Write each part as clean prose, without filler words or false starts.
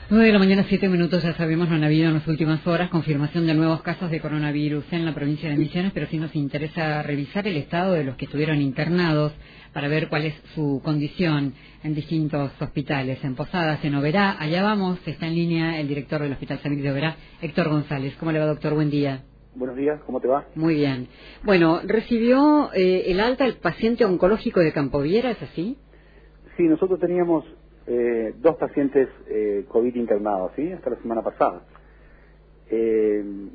9 de la mañana, 7 minutos, ya sabemos, no han habido en las últimas horas confirmación de nuevos casos de coronavirus en la provincia de Misiones, pero sí nos interesa revisar el estado de los que estuvieron internados para ver cuál es su condición en distintos hospitales, en Posadas, en Oberá. Allá vamos, está en línea el director del Hospital San Luis de Oberá, Héctor González. ¿Cómo le va, doctor? Buen día. Buenos días, ¿cómo te va? Muy bien. Bueno, recibió el alta el paciente oncológico de Campoviera, ¿es así? Sí, nosotros teníamos dos pacientes COVID internados, ¿sí? Hasta la semana pasada. En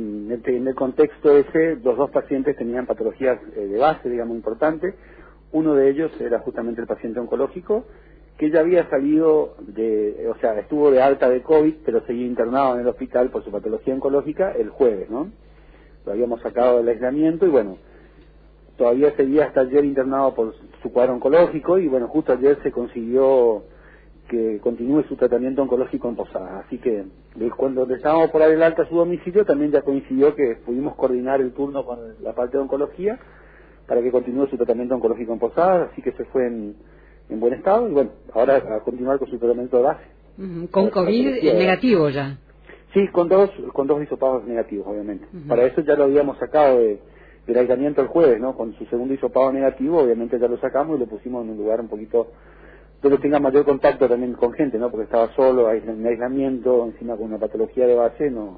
el contexto ese, los dos pacientes tenían patologías de base, digamos, importantes. Uno de ellos era justamente el paciente oncológico, que ya había salido estuvo de alta de COVID, pero seguía internado en el hospital por su patología oncológica el jueves, ¿no? Lo habíamos sacado del aislamiento y bueno, todavía seguía hasta ayer internado por su cuadro oncológico y bueno, justo ayer se consiguió que continúe su tratamiento oncológico en Posadas. Así que cuando le estábamos por dar el alta a su domicilio, también ya coincidió que pudimos coordinar el turno con la parte de oncología para que continúe su tratamiento oncológico en Posadas, así que se fue en buen estado y bueno, ahora a continuar con su tratamiento de base. Con COVID negativo ya. Sí, con dos hisopados negativos, obviamente. Para eso ya lo habíamos sacado del aislamiento el jueves, ¿no? Con su segundo hisopado negativo, obviamente ya lo sacamos y lo pusimos en un lugar un poquito donde tenga mayor contacto también con gente, ¿no? Porque estaba solo, en aislamiento, encima con una patología de base, no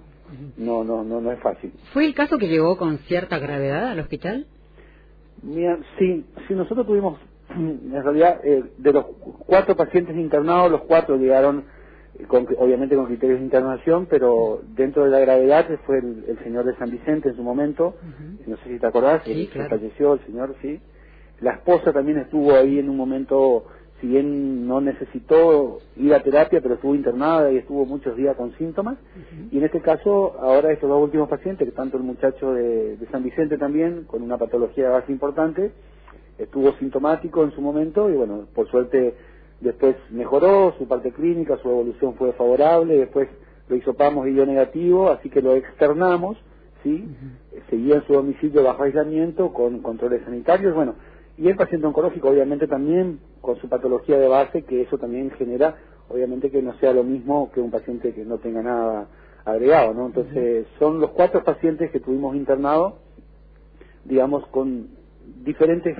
es fácil. ¿Fue el caso que llegó con cierta gravedad al hospital? Mira, sí, nosotros tuvimos, en realidad, de los 4 pacientes internados, los 4 llegaron obviamente con criterios de internación, pero dentro de la gravedad fue el señor de San Vicente en su momento, no sé si te acordás, sí, claro. Falleció el señor, sí. La esposa también estuvo ahí en un momento, si bien no necesitó ir a terapia, pero estuvo internada y estuvo muchos días con síntomas, y en este caso, ahora estos dos últimos pacientes, que tanto el muchacho de San Vicente también, con una patología de base importante, estuvo sintomático en su momento, y bueno, por suerte después mejoró su parte clínica, su evolución fue favorable, después lo hisopamos y dio negativo, así que lo externamos, ¿sí? Seguía en su domicilio bajo aislamiento con controles sanitarios, bueno, y el paciente oncológico obviamente también con su patología de base, que eso también genera, obviamente que no sea lo mismo que un paciente que no tenga nada agregado, ¿no? Entonces son los 4 pacientes que tuvimos internados, digamos, con diferentes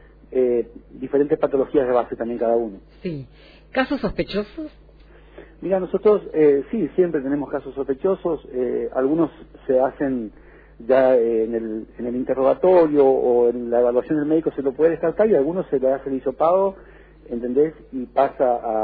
patologías de base también cada uno. Sí. ¿Casos sospechosos? Mira, nosotros sí, siempre tenemos casos sospechosos, algunos se hacen ya en el interrogatorio o en la evaluación del médico se lo puede descartar y a algunos se le hace el hisopado, ¿entendés? Y pasa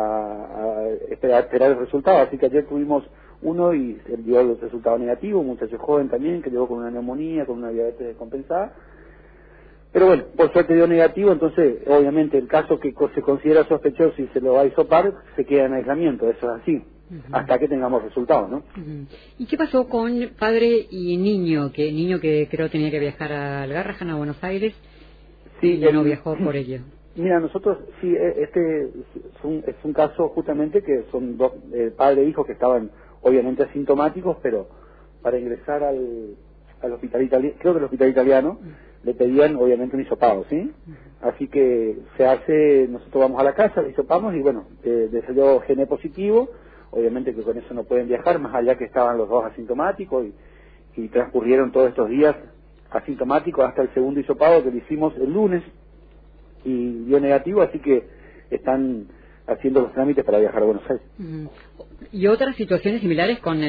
a esperar el resultado, así que ayer tuvimos uno y dio el resultado negativo, un muchacho joven también que llegó con una neumonía, con una diabetes descompensada. Pero bueno, por suerte dio negativo, entonces obviamente el caso que se considera sospechoso y se lo va a hisopar, se queda en aislamiento, eso es así, hasta que tengamos resultados, ¿no? ¿Y qué pasó con padre y niño que creo tenía que viajar a Algarrajan, a Buenos Aires, sí, y no viajó por ello? Mira, nosotros, sí, este es un caso justamente que son dos, padre e hijo que estaban obviamente asintomáticos, pero para ingresar al hospital italiano, creo que el hospital italiano, le pedían obviamente un hisopado, ¿sí? Así que nosotros vamos a la casa, le hisopamos y bueno, salió GN positivo, obviamente que con eso no pueden viajar, más allá que estaban los dos asintomáticos y transcurrieron todos estos días asintomáticos hasta el segundo hisopado que le hicimos el lunes y dio negativo, así que están haciendo los trámites para viajar a Buenos Aires. ¿Y otras situaciones similares con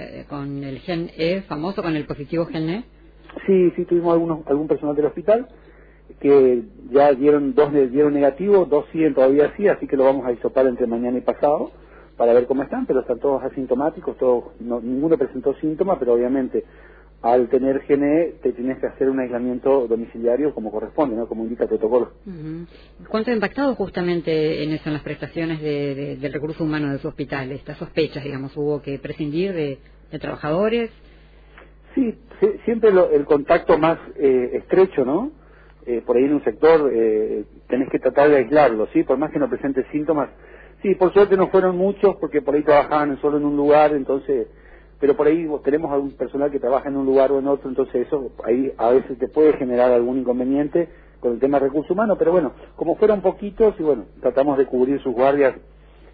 el gen E famoso, con el positivo gen E? Sí, tuvimos algún personal del hospital que ya dieron negativo, 2 siguen todavía así que lo vamos a hisopar entre mañana y pasado para ver cómo están, pero están todos asintomáticos, ninguno presentó síntomas, pero obviamente al tener GNE te tienes que hacer un aislamiento domiciliario como corresponde, ¿no? Como indica el protocolo. ¿Cuánto ha impactado justamente en eso, en las prestaciones del recurso humano de su hospital? Estas sospechas, digamos, hubo que prescindir de trabajadores. Sí, siempre el contacto más estrecho, ¿no? Por ahí en un sector tenés que tratar de aislarlo, ¿sí? Por más que no presente síntomas. Sí, por suerte no fueron muchos porque por ahí trabajaban solo en un lugar, entonces, pero por ahí tenemos algún personal que trabaja en un lugar o en otro, entonces eso ahí a veces te puede generar algún inconveniente con el tema de recursos humanos, pero bueno, como fueron poquitos y bueno, tratamos de cubrir sus guardias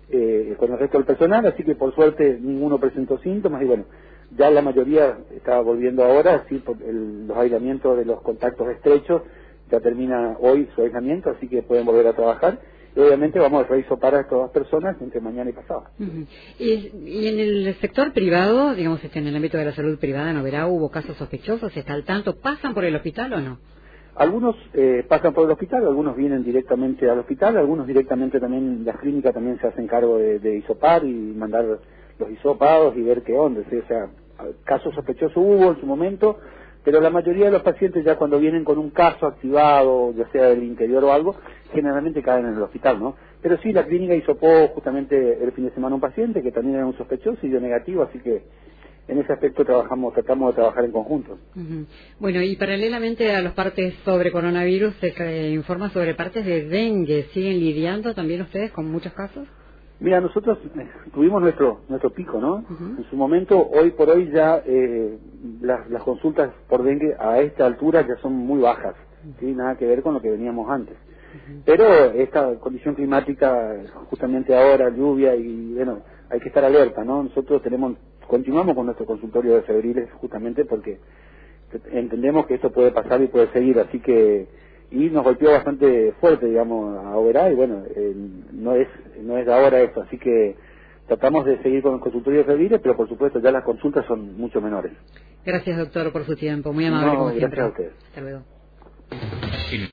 con el resto del personal, así que por suerte ninguno presentó síntomas y bueno, ya la mayoría está volviendo ahora, sí, por los aislamientos de los contactos estrechos, ya termina hoy su aislamiento, así que pueden volver a trabajar. Y obviamente vamos a rehisopar a estas dos personas entre mañana y pasado. Y en el sector privado, digamos, en el ámbito de la salud privada, ¿no verá? ¿Hubo casos sospechosos? ¿Está al tanto? ¿Pasan por el hospital o no? Algunos pasan por el hospital, algunos vienen directamente al hospital, algunos directamente también, las clínicas también se hacen cargo de hisopar y mandar los hisopados y ver qué onda. O sea, casos sospechosos hubo en su momento, pero la mayoría de los pacientes ya cuando vienen con un caso activado, ya sea del interior o algo, generalmente caen en el hospital, ¿no? Pero sí, la clínica hisopó justamente el fin de semana un paciente que también era un sospechoso y dio negativo, así que en ese aspecto tratamos de trabajar en conjunto. Bueno, y paralelamente a los partes sobre coronavirus, se informa sobre partes de dengue. ¿Siguen lidiando también ustedes con muchos casos? Mira, nosotros tuvimos nuestro pico, ¿no? En su momento, hoy por hoy ya las consultas por dengue a esta altura ya son muy bajas, ¿sí? Nada que ver con lo que veníamos antes. Pero esta condición climática, justamente ahora, lluvia y bueno, hay que estar alerta, ¿no? Nosotros continuamos con nuestro consultorio de febriles justamente porque entendemos que esto puede pasar y puede seguir, así que y nos golpeó bastante fuerte, digamos, a Oberá y bueno, no es ahora esto, así que tratamos de seguir con el consultorio de febriles, pero por supuesto ya las consultas son mucho menores. Gracias, doctor, por su tiempo, muy amable como siempre. Gracias a ustedes. Hasta luego.